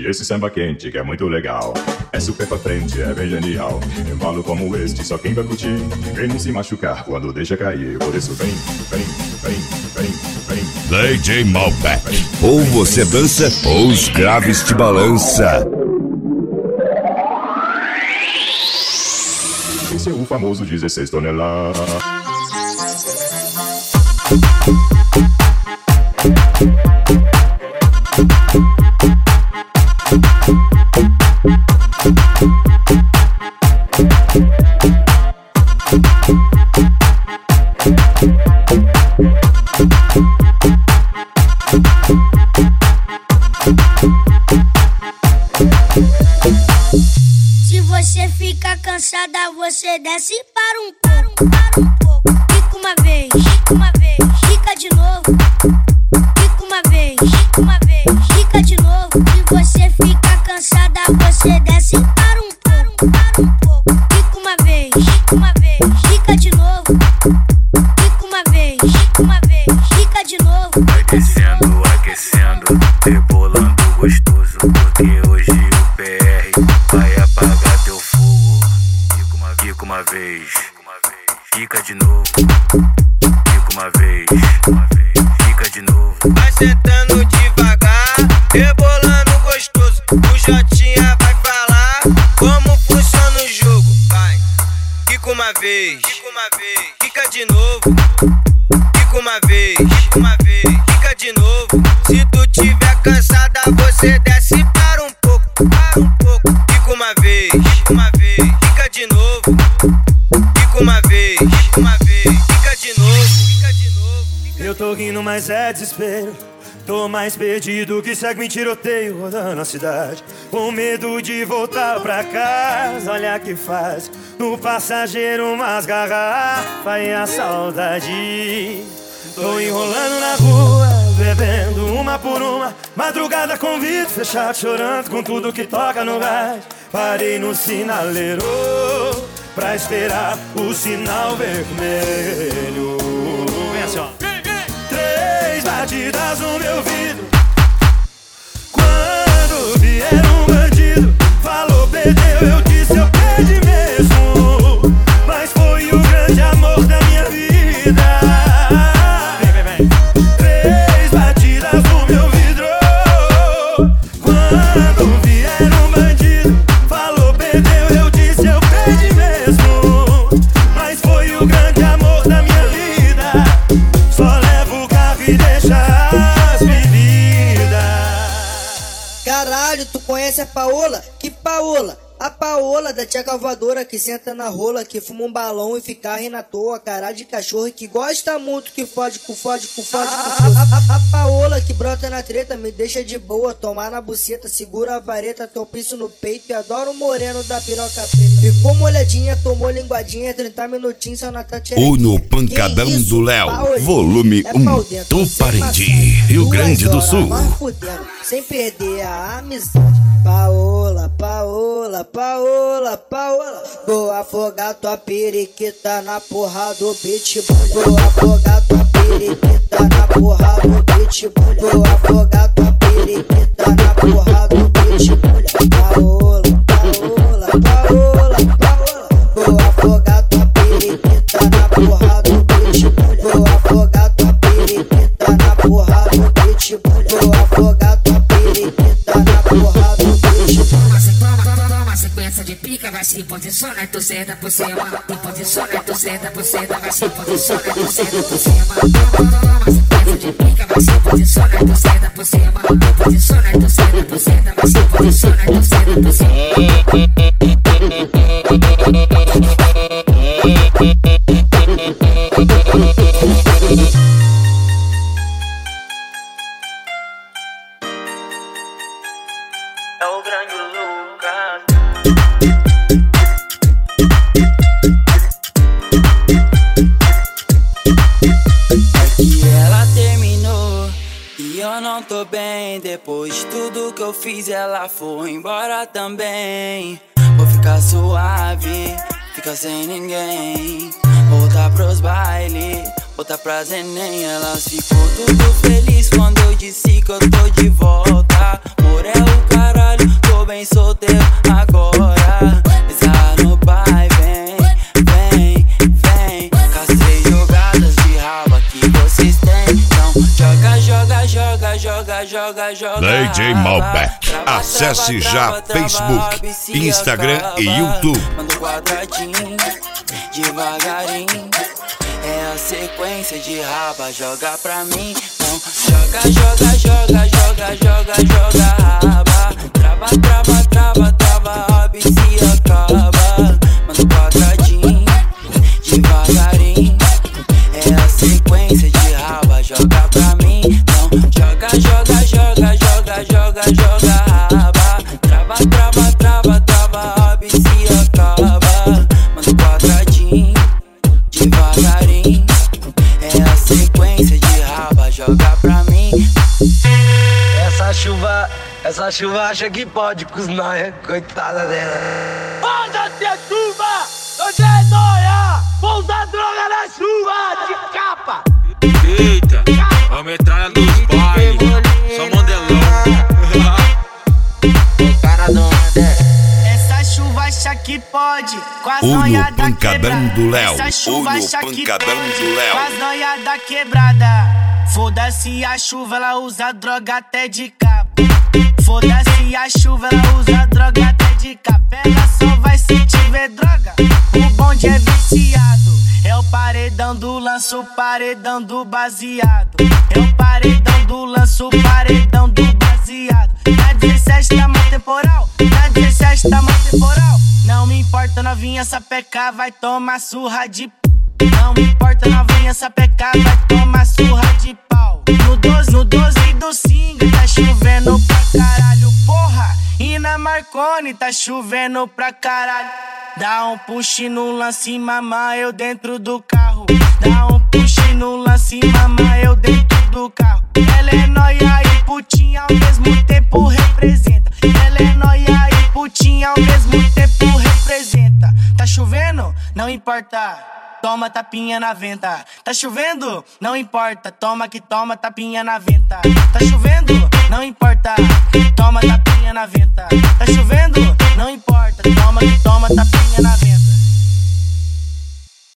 curte esse samba quente que é muito legal. É super pra frente, é bem genial. Embalo como este, só quem vai curtir. Quem não se machucar quando deixa cair. Por isso vem, vem, vem, vem, vem. DJ Malbec. Ou você dança, ou os graves te balança. Esse é o famoso 16 toneladas. Se você fica cansada, você desce para um pouco. Fica uma vez, fica de novo. Fica uma vez, fica de novo. Se você fica cansada, você desce para um pouco. Fica uma vez, fica de novo. Fica uma vez, fica de novo. Vai descendo, aquecendo, rebolando gostoso. Porque hoje o PR vai apagar teu fogo. Fica uma vez, fica de novo. Fica uma vez, fica de novo. Vai sentando devagar, rebolando gostoso. O Jotinha vai falar como funciona o jogo. Vai, fica uma vez, fica de novo. Fica uma vez, fica de novo. Se tu tiver cansada, você desce para um pouco. Fica uma vez, fica de novo. Fica uma vez, fica de novo. Eu tô rindo, mas é desespero. Tô mais perdido que segue em tiroteio rodando a cidade. Com medo de voltar pra casa, olha que faz. No passageiro umas garrafas e a saudade. Tô enrolando na rua, bebendo uma por uma. Madrugada com vidro fechado, chorando com tudo que toca no gás. Parei no sinaleiro pra esperar o sinal vermelho. Vem assim, ó. 3 batidas no meu vidro. Quando vier um bandido, falou, perdeu, eu disse, eu perdi mesmo. Mas foi o grande amor da minha vida. Vem. 3 batidas no meu vidro. Quando vier um bandido, falou, perdeu, eu disse, eu perdi mesmo. Mas foi o grande amor da minha vida. Só levo o carro e deixa as bebidas. Caralho, tu conhece a Paola? Que Paola? A Paola da tia calvadora que senta na rola, que fuma um balão e fica rindo à toa. Cara de cachorro e que gosta muito, que fode com fode. A Paola que brota na treta, me deixa de boa. Tomar na buceta, segura a vareta, teu piso no peito. E adoro o moreno da piroca preta. Ficou molhadinha, tomou linguadinha, 30 minutinhos só na tateira. Ou no Pancadão do Léo, volume 1, Tuparendi, Rio Grande do Sul. Sem perder a amizade. Paola. Vou afogar tua periquita na porra do pitbull. Vou afogar tua periquita na porra do pitbull. Vou afogar tua periquita na porra do pitbull. Paola. Vou afogar tua periquita na porra do pitbull. Vou afogar tua periquita na porra do pitbull. Vou afogar tua periquita na porra do pitbull. Uma sequência de pica, vai se posiciona e tu senta por cima. Tu posiciona e tu senta por cima. Vai se posiciona e tu senta por cima. Uma sequência de pica, vai se posiciona e tu senta por cima. Tu posiciona e tu senta por cima. Vai se posiciona e tu senta por cima. É o grande Lucas. É que ela terminou e eu não tô bem. Depois de tudo que eu fiz, ela foi embora também. Vou ficar suave, ficar sem ninguém. Voltar pros bailes, voltar pra Zenem. Elas ficou tudo feliz quando eu disse que eu tô de volta. Amor é o caralho. joga, joga, joga, joga, joga. DJ Malbec. Acesse já Facebook, Instagram e YouTube. Manda um quadradinho, devagarinho. É a sequência de raba, joga pra mim. Então joga, joga, joga, joga, joga, joga raba. Trava, trava, trava, trava, raba e se acaba. Manda um quadradinho, devagarinho. É a sequência de raba, joga pra mim. Então joga, joga, joga, joga, joga, joga raba. Trava, trava, trava, trava, raba e se acaba. Manda um quadradinho, devagarinho. É a sequência de raba, joga pra mim. Essa chuva acha que pode com os nóia, coitada dela. Foda-se a chuva, hoje é nóia. Vou usar droga na chuva, de capa. Eita, a metralha dos bailes, só modelão. O cara do Essa chuva acha que pode, com as Olho noiadas pancadão do Léo. Essa chuva Olho acha que pancadão pode, do Léo. com as noiadas quebrada. Foda-se a chuva, ela usa droga até de capa. Foda-se a chuva, ela usa droga até de capa. Ela só vai se tiver droga. O bonde é viciado. É o paredão do lanço, o paredão do baseado. É o paredão do lanço, o paredão do baseado. Na 17 tá mó temporal, na 17 tá mó temporal. Não me importa novinha, essa PK vai tomar surra de p. Não me importa novinha, essa PK vai tomar surra de pau. No 12 do Singa tá chovendo pra caralho, porra. E na Marconi tá chovendo pra caralho. Dá um push no lance, mama, eu dentro do carro. Dá um push no lance, mama, eu dentro do carro. Ela é nóia e putinha ao mesmo tempo representa. Ela é nóia e putinha ao mesmo tempo representa. Tá chovendo? Não importa. Toma tapinha na venta. Tá chovendo? Não importa. Toma que toma tapinha na venta. Tá chovendo? Não importa. Toma tapinha na venta. Tá chovendo? Não importa. Toma que toma tapinha na venta.